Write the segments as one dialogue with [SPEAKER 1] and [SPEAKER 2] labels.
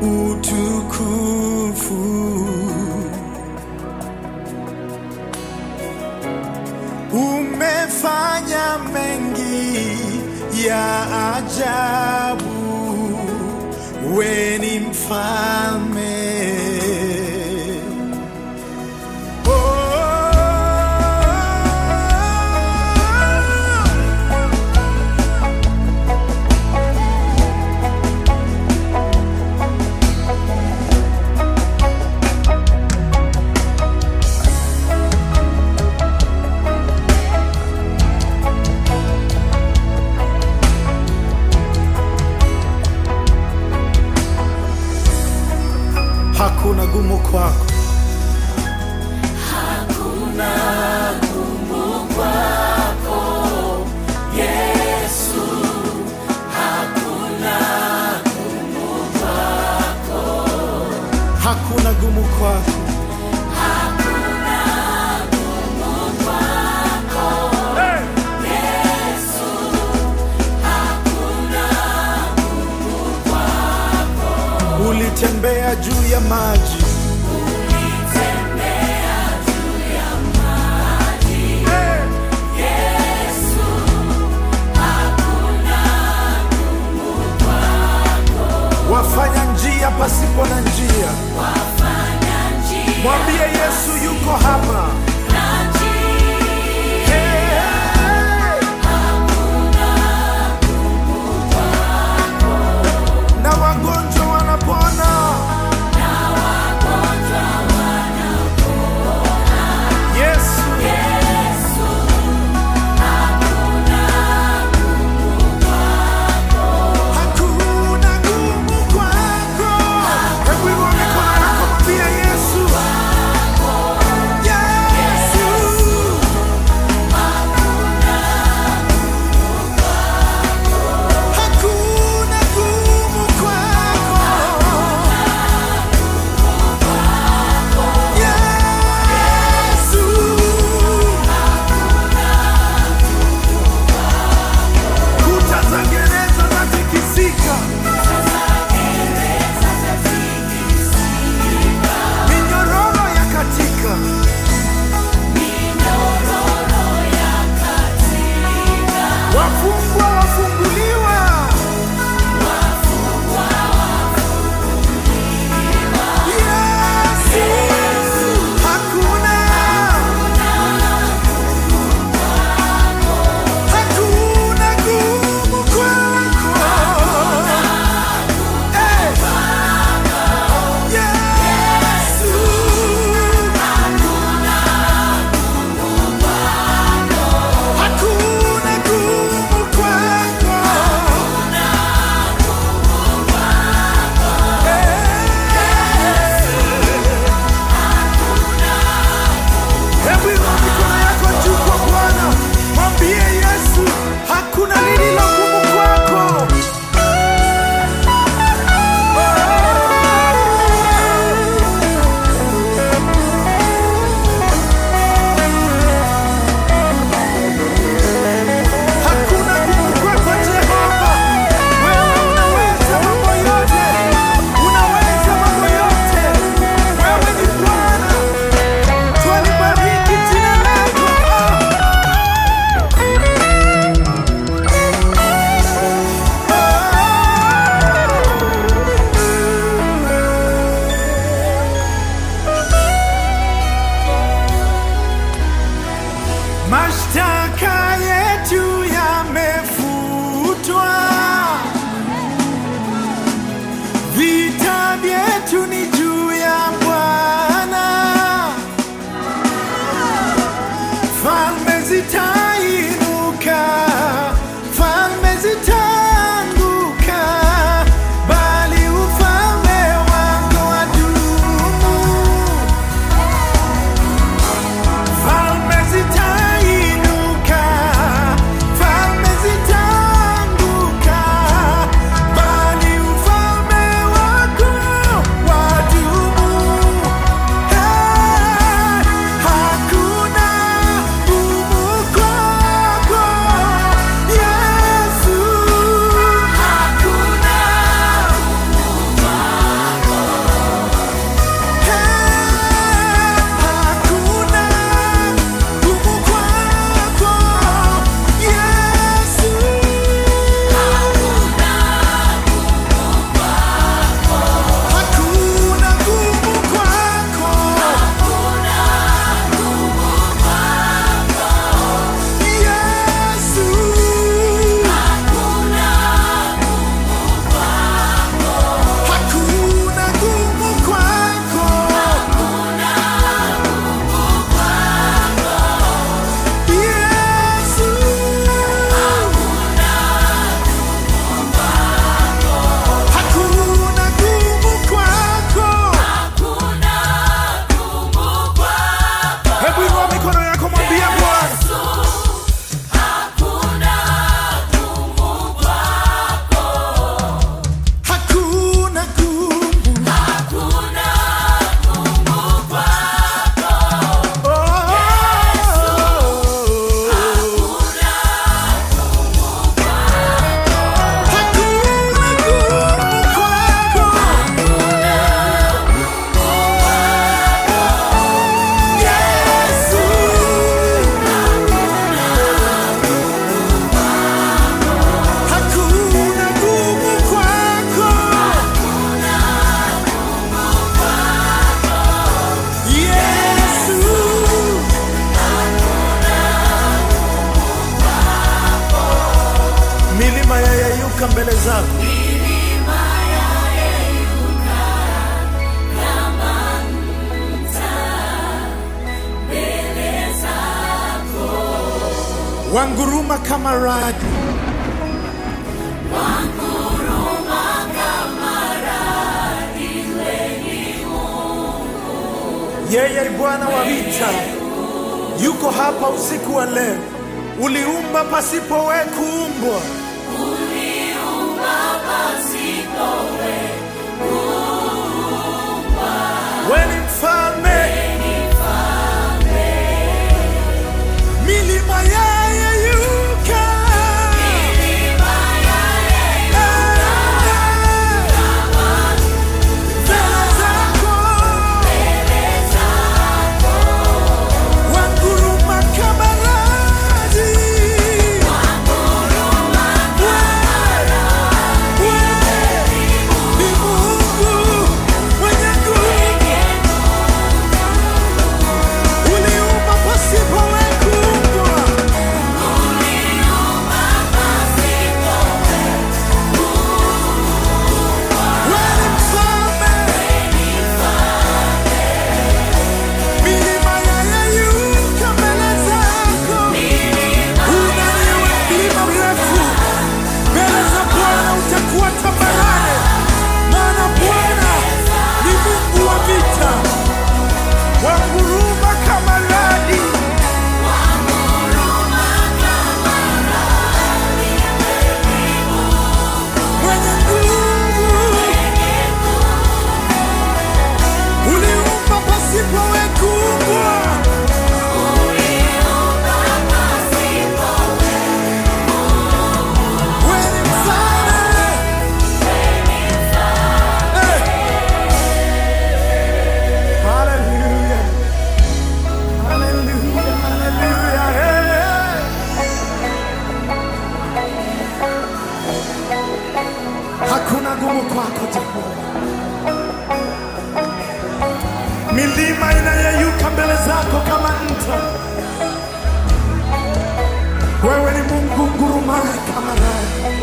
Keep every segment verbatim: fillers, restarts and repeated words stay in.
[SPEAKER 1] utukufu. Umefanya mengi ya ajabu, we ni mfalme. Hakuna gumu kwako,
[SPEAKER 2] hakuna gumu kwako Yesu, hakuna gumu kwako,
[SPEAKER 1] hakuna gumu kwako,
[SPEAKER 2] hakuna gumu kwako Yesu, hakuna gumu kwako.
[SPEAKER 1] ulitembea juu ya maji,
[SPEAKER 2] Ulitembea juu ya maji Yesu, hakuna gumu kwako.
[SPEAKER 1] wafanya njia pasipo na njia.
[SPEAKER 2] Wafanya njia
[SPEAKER 1] Mwambie Yesu yuko hapa.
[SPEAKER 2] na njia,
[SPEAKER 1] Hey,
[SPEAKER 2] hakuna gumu kwako.
[SPEAKER 1] na wagonjwa wanapona.
[SPEAKER 2] Na wagonjwa wanapona
[SPEAKER 1] Yesu,
[SPEAKER 2] Yesu, hakuna gumu kwako.
[SPEAKER 1] hakuna gumu kwako. Hebu inua mikono yako, mwambie Yesu. Yesu, hakuna gumu kwako. Yesu, kuta za gereza zatikisika, minyororo ya katika. Wafungwa wafunguliwa. Yesu, hakuna hakuna gumu kwako. Eh. Yesu, hakuna gumu kwako. Hebu inua mikono yako juu kwa Bwana, mwambie Yesu, hakuna lililo gumu kwako. Hakuna gumu kwako Jehova. Wewe unaweza mambo yote, unaweza mambo yote. Wewe ni Bwana, twalibariki jina lako. Mashtaka yetu yamefutwa, vita vyetu ni juu ya Bwana. Falme zitainuka, falme zitaanguka, bali ufalme wako wadumu. Falme zitainuka, falme zitaanguka, bali ufalme wako wadumu. zako. Wanguruma kama radi, yeye Bwana wa vita yuko hapa usiku wa leo. Uliumba pasipo wewe kuumbwa, wewe ni mfalme, milima yayeyuka, wanguruma kama radi, ni Mungu mwenye nguvu. Uliumba pasipo wewe kuumbwa, wewe ni mfalme, milima yayeyuka mbele zako. Unaniwe mlima mrefu, mbele za Bwana utakuwa tambarare, maana Bwana ni Mungu wa vita. Wanguruma kama radi, mwenye nguvu. Uliumba pasipo wewe kuumbwa, wewe ni mfalme. Eh. Hallelujah. Hallelujah. Hallelujah. Eh. Hakuna gumu kwako Jehova. Milima inayeyuka mbele zako kama nta. Wewe ni Mungu ngurumaye kama radi.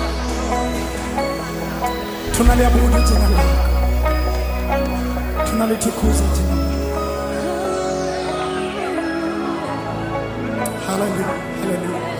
[SPEAKER 1] Tunaliabudu jina lako, tunalitukuza jina lako. Hallelujah. Hallelujah.